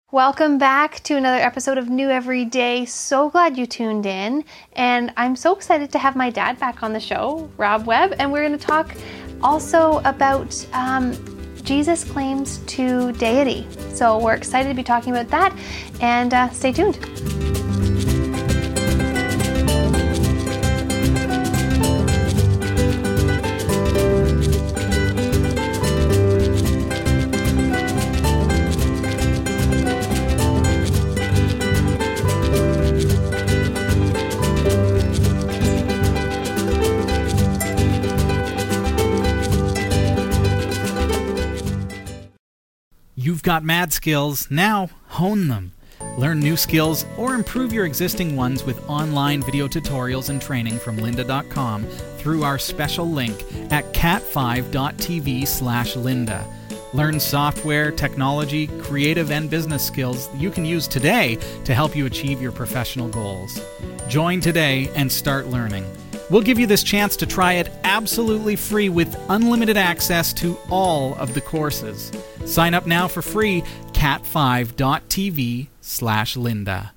Welcome back to another episode of New Every Day. So glad you tuned in, and I'm so excited to have my dad back on the show, Rob Webb, and we're going to talk also about Jesus' claims to deity. So we're excited to be talking about that, and stay tuned. You've got mad skills, now hone them. Learn new skills or improve your existing ones with online video tutorials and training from lynda.com through our special link at cat5.tv/Lynda. Learn software, technology, creative and business skills you can use today to help you achieve your professional goals. Join today and start learning. We'll give you this chance to try it absolutely free with unlimited access to all of the courses. Sign up now for free, cat5.tv/Lynda.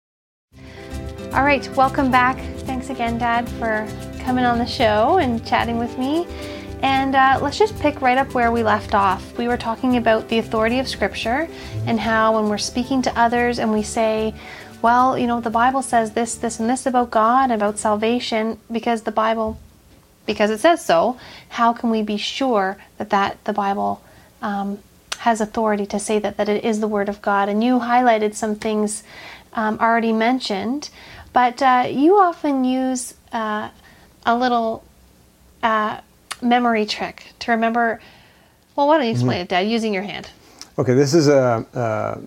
All right, welcome back. Thanks again, Dad, for coming on the show and chatting with me. And let's just pick right up where we left off. We were talking about the authority of Scripture and how when we're speaking to others and we say, well, you know, the Bible says this, this, and this about God, about salvation, because it says so, how can we be sure that the Bible has authority to say that it is the Word of God? And you highlighted some things already mentioned, but you often use a little memory trick to remember. Well, why don't you explain it, Dad, using your hand? Okay, this is a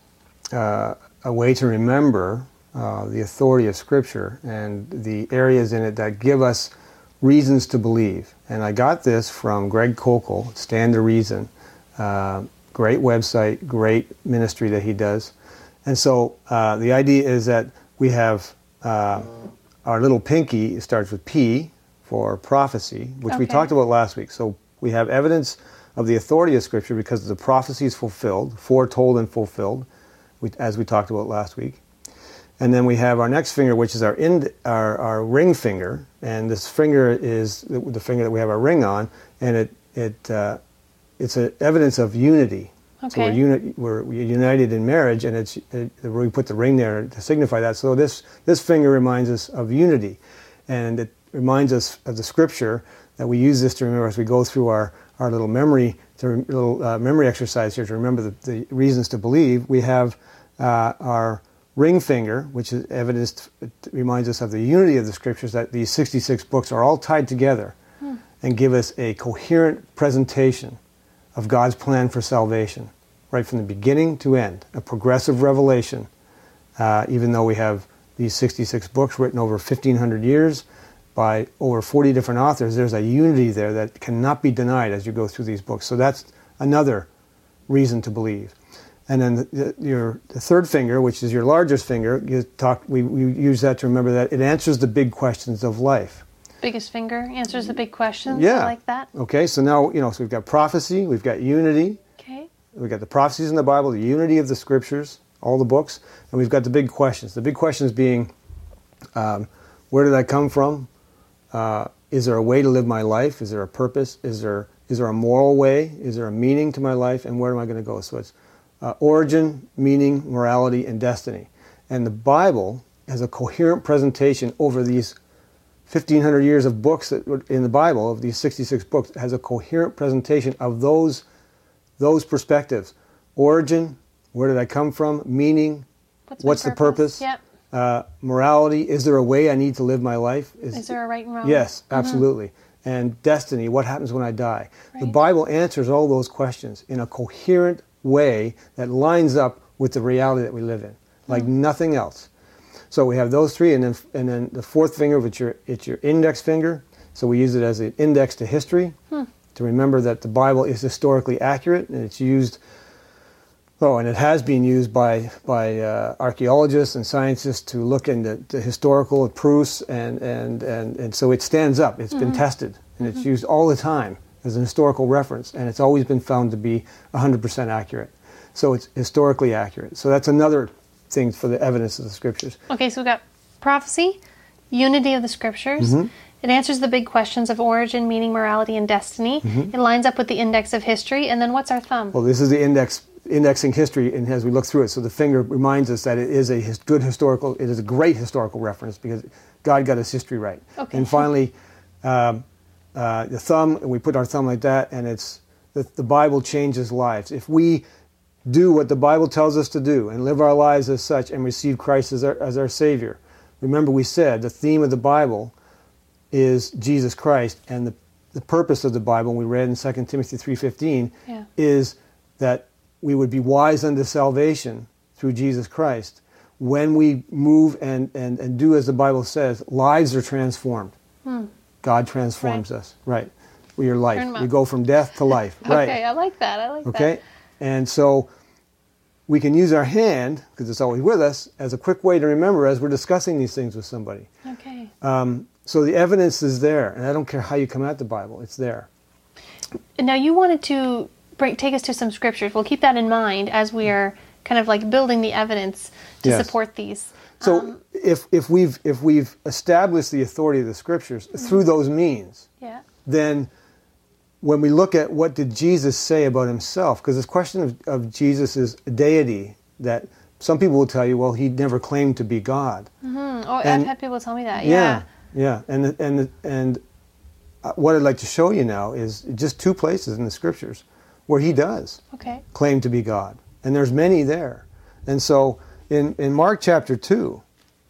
way to remember the authority of Scripture and the areas in it that give us reasons to believe. And I got this from Greg Koukl, Stand to Reason. Great website, great ministry that he does. And so the idea is that we have our little pinky. It starts with P for prophecy, which we talked about last week. So we have evidence of the authority of Scripture because the prophecy is fulfilled, foretold and fulfilled, as we talked about last week. And then we have our next finger, which is our ring finger, and this finger is the finger that we have our ring on, and it's an evidence of unity. Okay. So we're united in marriage, and we put the ring there to signify that. So this finger reminds us of unity, and it reminds us of the Scripture that we use this to remember as we go through our little memory exercise here to remember the reasons to believe. We have our ring finger, which is evidence, it reminds us of the unity of the Scriptures, that these 66 books are all tied together and give us a coherent presentation of God's plan for salvation, right from the beginning to end, a progressive revelation. Even though we have these 66 books written over 1,500 years by over 40 different authors, there's a unity there that cannot be denied as you go through these books. So that's another reason to believe. And then the third finger, which is your largest finger, we use that to remember that it answers the big questions of life. Biggest finger answers the big questions. Yeah. I like that. Okay, so now, so we've got prophecy, we've got unity. Okay. We've got the prophecies in the Bible, the unity of the Scriptures, all the books, and we've got the big questions. The big questions being, where did I come from? Is there a way to live my life? Is there a purpose? Is there a moral way? Is there a meaning to my life? And where am I going to go? So it's origin, meaning, morality, and destiny. And the Bible has a coherent presentation over these 1,500 years of books in the Bible, of these 66 books, has a coherent presentation of those perspectives. Origin, where did I come from? Meaning, what's the purpose? Yep. Morality, is there a way I need to live my life? Is there a right and wrong? Yes, absolutely. And destiny, what happens when I die? Right. The Bible answers all those questions in a coherent way that lines up with the reality that we live in, like nothing else. So we have those three, and then the fourth finger, it's your index finger. So we use it as an index to history to remember that the Bible is historically accurate, and it's used. And it has been used by archaeologists and scientists to look into historical proofs, and so it stands up. It's been tested, and it's used all the time as an historical reference, and it's always been found to be 100% accurate. So it's historically accurate. So that's another thing for the evidence of the Scriptures. Okay, so we've got prophecy, unity of the Scriptures. Mm-hmm. It answers the big questions of origin, meaning, morality, and destiny. Mm-hmm. It lines up with the index of history. And then what's our thumb? Well, this is the indexing history, and as we look through it, so the finger reminds us that it is a it is a great historical reference because God got his history right. Okay. And finally, the thumb, and we put our thumb like that, and it's the Bible changes lives. If we do what the Bible tells us to do and live our lives as such and receive Christ as our Savior, remember we said the theme of the Bible is Jesus Christ, and the purpose of the Bible, we read in 2 Timothy 3:15, is that we would be wise unto salvation through Jesus Christ. When we move and do as the Bible says, lives are transformed. God transforms us. Right. We are life. We go from death to life. Right. Okay, I like that. I like that. Okay? And so we can use our hand, because it's always with us, as a quick way to remember as we're discussing these things with somebody. Okay. So the evidence is there, and I don't care how you come at the Bible, it's there. Now you wanted to take us to some scriptures. We'll keep that in mind as we are kind of like building the evidence to support these. So if we've established the authority of the Scriptures through those means, then when we look at what did Jesus say about himself, because this question of Jesus' deity, that some people will tell you, well, he never claimed to be God. Oh, I've had people tell me that. Yeah. And what I'd like to show you now is just two places in the Scriptures where he does claim to be God. And there's many there. And so in Mark chapter 2,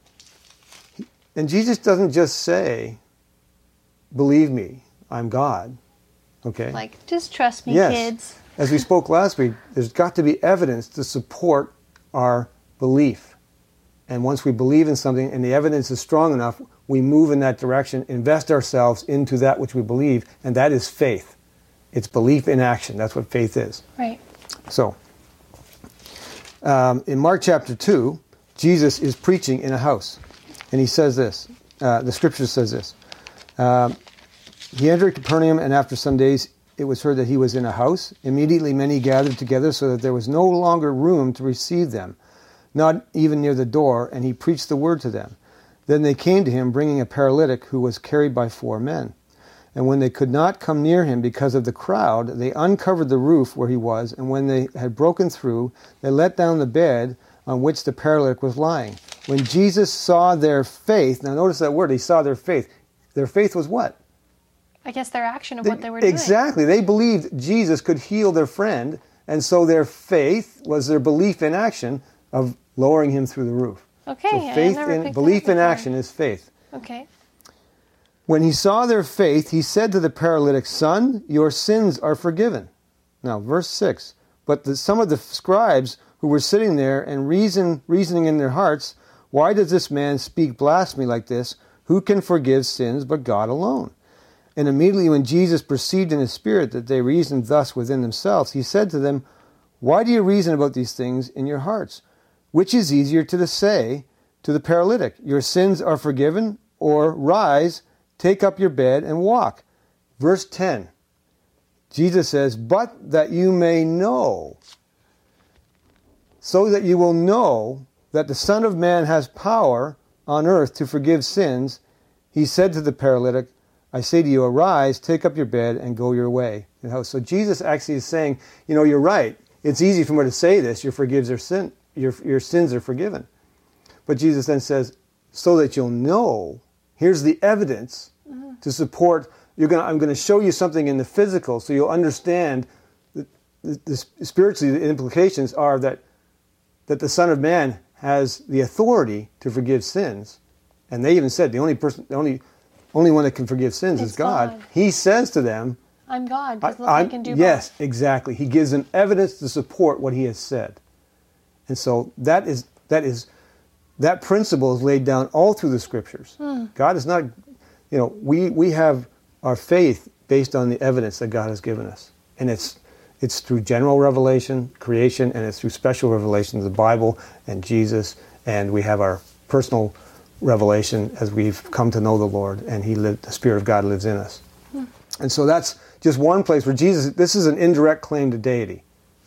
and Jesus doesn't just say, believe me, I'm God. Okay? Like, just trust me, kids. As we spoke last week, there's got to be evidence to support our belief. And once we believe in something and the evidence is strong enough, we move in that direction, invest ourselves into that which we believe, and that is faith. It's belief in action. That's what faith is. Right. So, in Mark chapter 2, Jesus is preaching in a house. And he says this, the Scripture says this. He entered Capernaum, and after some days it was heard that he was in a house. Immediately many gathered together so that there was no longer room to receive them, not even near the door, and he preached the word to them. Then they came to him, bringing a paralytic who was carried by 4 men. And when they could not come near him because of the crowd, they uncovered the roof where he was, and when they had broken through, they let down the bed on which the paralytic was lying. When Jesus saw their faith, now notice that word, he saw their faith. Their faith was what? I guess their action of what they were doing. Exactly. They believed Jesus could heal their friend, and so their faith was their belief in action of lowering him through the roof. Okay. So belief in action is faith. Okay. When he saw their faith, he said to the paralytic, "Son, your sins are forgiven." Now, verse 6. But some of the scribes who were sitting there and reasoning in their hearts, "Why does this man speak blasphemy like this? Who can forgive sins but God alone?" And immediately when Jesus perceived in his spirit that they reasoned thus within themselves, he said to them, "Why do you reason about these things in your hearts? Which is easier to say to the paralytic, 'Your sins are forgiven,' or 'Rise, take up your bed and walk'?" Verse 10, Jesus says, "But that you may know, so that you will know that the Son of Man has power on earth to forgive sins, he said to the paralytic, 'I say to you, arise, take up your bed, and go your way.'" So Jesus actually is saying, you're right. It's easy for me to say this. Your sins are forgiven. But Jesus then says, so that you'll know, here's the evidence to support. I'm going to show you something in the physical, so you'll understand spiritually the implications are that the Son of Man has the authority to forgive sins. And they even said the only one that can forgive sins is God. He says to them, "I'm God, because look, I can do both." Yes, exactly. He gives them evidence to support what he has said. And so that principle is laid down all through the Scriptures. God is not, we have our faith based on the evidence that God has given us. And it's through general revelation, creation, and it's through special revelation of the Bible and Jesus, and we have our personal revelation as we've come to know the Lord, and the Spirit of God lives in us. And so that's just one place where this is an indirect claim to deity.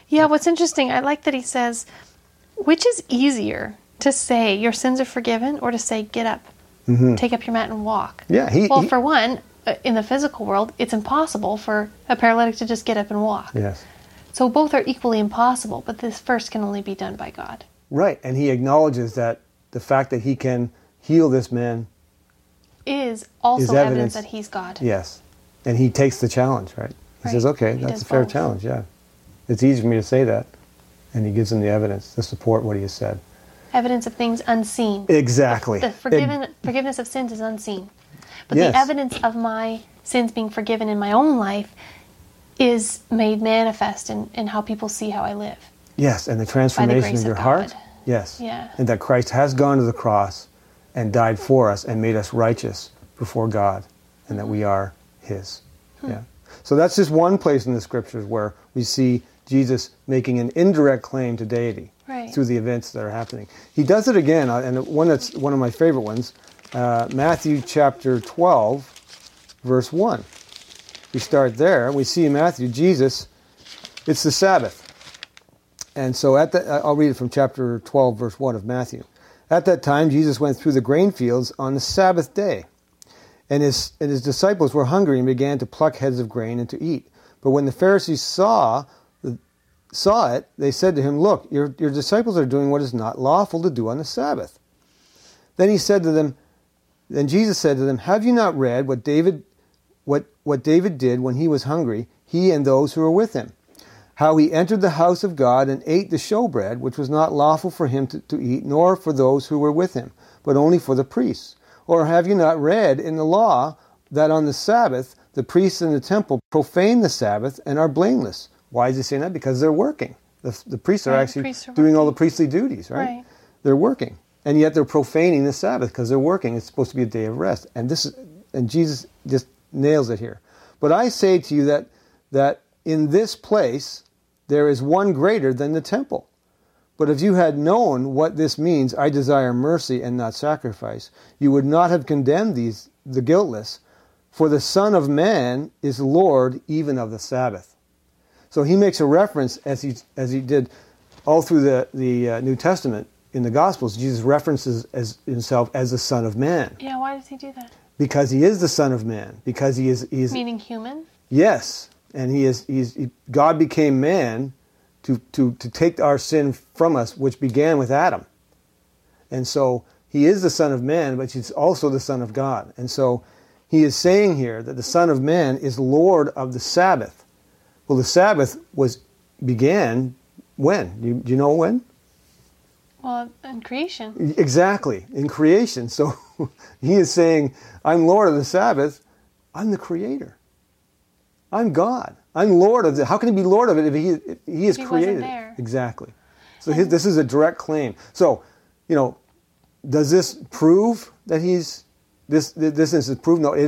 Yeah, what's interesting, I like that he says, which is easier to say your sins are forgiven or to say get up, take up your mat and walk? Yeah. For one, in the physical world, it's impossible for a paralytic to just get up and walk. Yes. So both are equally impossible, but this first can only be done by God. Right, and he acknowledges that the fact that he can heal this man is also evidence that he's God. Yes, and he takes the challenge, right? He says, okay, that's a fair challenge, yeah. It's easy for me to say that, and he gives him the evidence to support what he has said. Evidence of things unseen. Exactly. The forgiveness of sins is unseen. But the evidence of my sins being forgiven in my own life is made manifest in how people see how I live. Yes, and the transformation of your heart. Yes. Yeah. And that Christ has gone to the cross and died for us and made us righteous before God, and that we are his. Yeah. So that's just one place in the scriptures where we see Jesus making an indirect claim to deity through the events that are happening. He does it again, and one that's one of my favorite ones, Matthew chapter 12, verse 1. We start there. We see in Matthew, Jesus, it's the Sabbath. And so I'll read it from chapter 12, verse 1 of Matthew. At that time, Jesus went through the grain fields on the Sabbath day. And his disciples were hungry and began to pluck heads of grain and to eat. But when the Pharisees saw it, they said to him, "Look, your disciples are doing what is not lawful to do on the Sabbath." Then Jesus said to them, "Have you not read what David did when he was hungry, he and those who were with him? How he entered the house of God and ate the showbread, which was not lawful for him to eat, nor for those who were with him, but only for the priests? Or have you not read in the law that on the Sabbath the priests in the temple profane the Sabbath and are blameless?" Why is he saying that? Because they're working. The priests are actually doing all the priestly duties, right? They're working. And yet they're profaning the Sabbath because they're working. It's supposed to be a day of rest. And Jesus just nails it here. "But I say to you that in this place there is one greater than the temple. But if you had known what this means, 'I desire mercy and not sacrifice,' you would not have condemned the guiltless, for the Son of Man is Lord even of the Sabbath." So he makes a reference, as he did all through the New Testament in the Gospels. Jesus references himself as the Son of Man. Yeah, why does he do that? Because he is the Son of Man. Because he is meaning human. Yes, and God became man to take our sin from us, which began with Adam. And so he is the Son of Man, but he's also the Son of God. And so he is saying here that the Son of Man is Lord of the Sabbath. Well, the Sabbath began when? Do you know when? Well, in creation. Exactly, in creation. So he is saying, I'm Lord of the Sabbath. I'm the Creator. I'm God. I'm Lord of it. How can he be Lord of it if he is created? Wasn't there. Exactly. So this is a direct claim. So, does this prove that he's this is proof? No,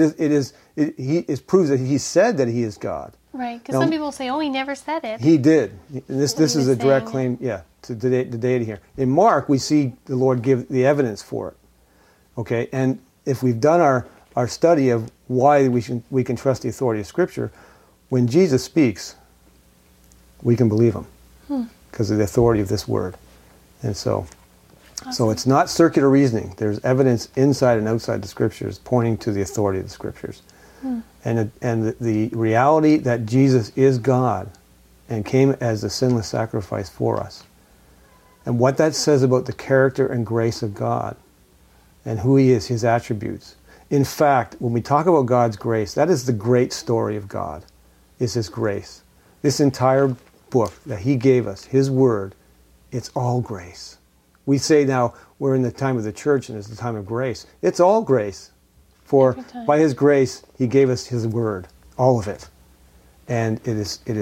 it proves that he said that he is God. Right, because some people say, "Oh, he never said it." He did. This is a direct claim. Yeah, to the deity here. In Mark, we see the Lord give the evidence for it. Okay, and if we've done our study of why we can trust the authority of Scripture, when Jesus speaks, we can believe him because of the authority of this word. And so it's not circular reasoning. There's evidence inside and outside the Scriptures pointing to the authority of the Scriptures. And the reality that Jesus is God and came as a sinless sacrifice for us. And what that says about the character and grace of God and who he is, his attributes. In fact, when we talk about God's grace, that is the great story of God, is his grace. This entire book that he gave us, his word, it's all grace. We say now we're in the time of the church and it's the time of grace. It's all grace. For by his grace, he gave us his word, all of it. And it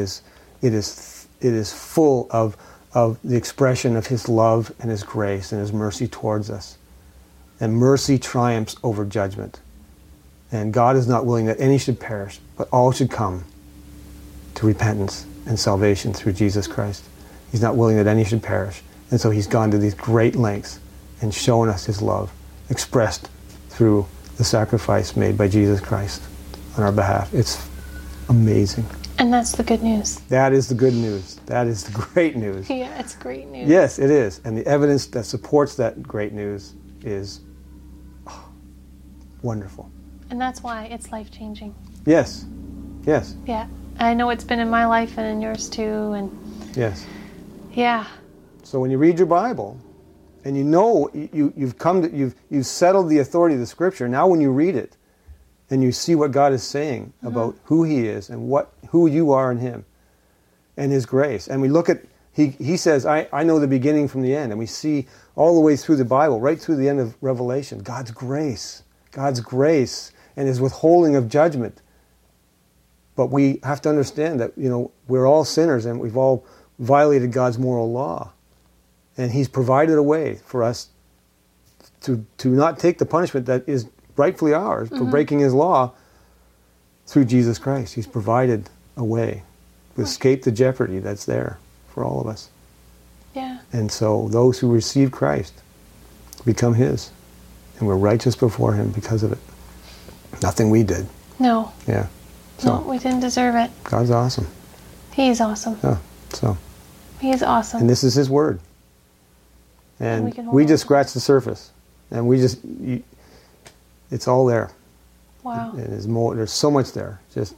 is full of the expression of his love and his grace and his mercy towards us. And mercy triumphs over judgment. And God is not willing that any should perish, but all should come to repentance and salvation through Jesus Christ. He's not willing that any should perish. And so he's gone to these great lengths and shown us his love, expressed through the sacrifice made by Jesus Christ on our behalf. It's amazing. And that's the good news. That is the good news. That is the great news. Yeah, it's great news. Yes, it is. And the evidence that supports that great news is wonderful. And that's why it's life-changing. Yes. Yes. Yeah. I know it's been in my life and in yours too. And Yes. yeah. So when you read your Bible, and you know you've settled the authority of the Scripture, now when you read it, and you see what God is saying about who He is and who you are in Him, and His grace, and we look at He says, I know the beginning from the end, and we see all the way through the Bible, right through the end of Revelation, God's grace, and His withholding of judgment. But we have to understand that we're all sinners and we've all violated God's moral law. And He's provided a way for us to not take the punishment that is rightfully ours for breaking His law through Jesus Christ. He's provided a way to escape the jeopardy that's there for all of us. Yeah. And so those who receive Christ become His. And we're righteous before Him because of it. Nothing we did. No. Yeah. So No, we didn't deserve it. God's awesome. He's awesome. Yeah. So. He's awesome. And this is His Word. And we just scratch the surface. And it's all there. Wow. And there's so much there. It's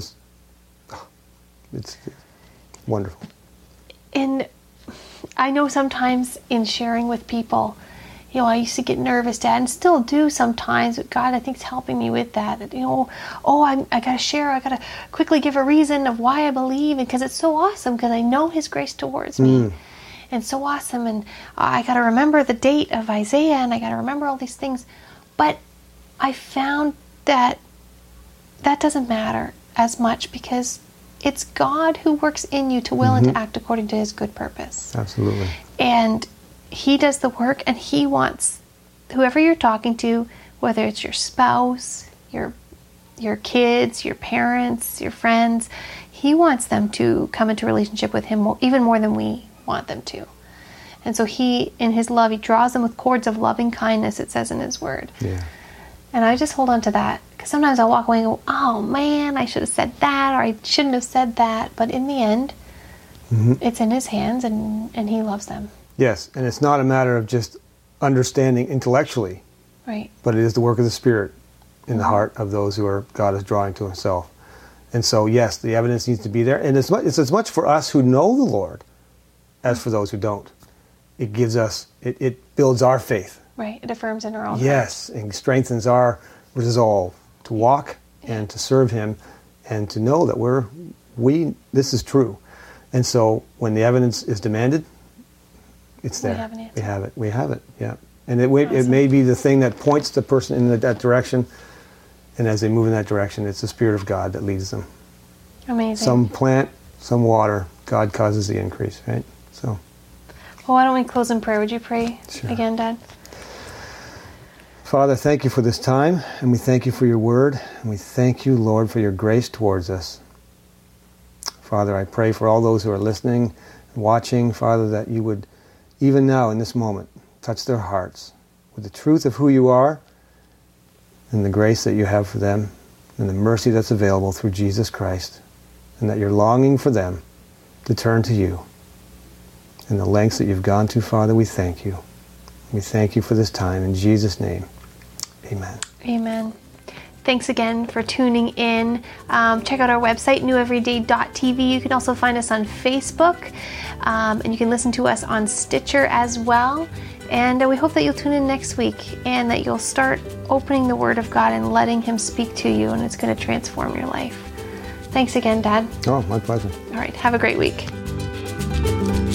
wonderful. And I know sometimes in sharing with people, I used to get nervous, Dad, and still do sometimes, but God, I think, is helping me with that. I got to share, I got to quickly give a reason of why I believe, because it's so awesome, because I know His grace towards me. And so awesome, and I got to remember the date of Isaiah, and I got to remember all these things. But I found that doesn't matter as much, because it's God who works in you to will and to act according to His good purpose. Absolutely. And He does the work, and He wants whoever you're talking to, whether it's your spouse, your kids, your parents, your friends, He wants them to come into relationship with Him even more than we want them to. And so He, in His love, He draws them with cords of loving kindness, it says in His Word. Yeah. And I just hold on to that, because sometimes I walk away and go, oh man, I should have said that, or I shouldn't have said that. But in the end, it's in His hands, and He loves them. Yes, and it's not a matter of just understanding intellectually, Right. but it is the work of the Spirit in the heart of those who God is drawing to Himself. And so, yes, the evidence needs to be there. And it's as much for us who know the Lord as for those who don't. It gives us, it builds our faith. Right. It affirms in our own Yes, and strengthens our resolve to walk and to serve Him and to know that this is true. And so when the evidence is demanded, it's there. We have an answer. We have it, yeah. And it may be the thing that points the person in that direction, and as they move in that direction, it's the Spirit of God that leads them. Amazing. Some plant, some water, God causes the increase, right? So. Well, why don't we close in prayer? Would you pray again, Dad? Father, thank You for this time, and we thank You for Your Word, and we thank You, Lord, for Your grace towards us. Father, I pray for all those who are listening and watching, Father, that You would, even now in this moment, touch their hearts with the truth of who You are and the grace that You have for them and the mercy that's available through Jesus Christ, and that You're longing for them to turn to You. And the lengths that You've gone to, Father, we thank You. We thank You for this time. In Jesus' name, amen. Amen. Thanks again for tuning in. Check out our website, neweveryday.tv. You can also find us on Facebook, and you can listen to us on Stitcher as well. And we hope that you'll tune in next week, and that you'll start opening the Word of God and letting Him speak to you, and it's going to transform your life. Thanks again, Dad. Oh, my pleasure. All right. Have a great week.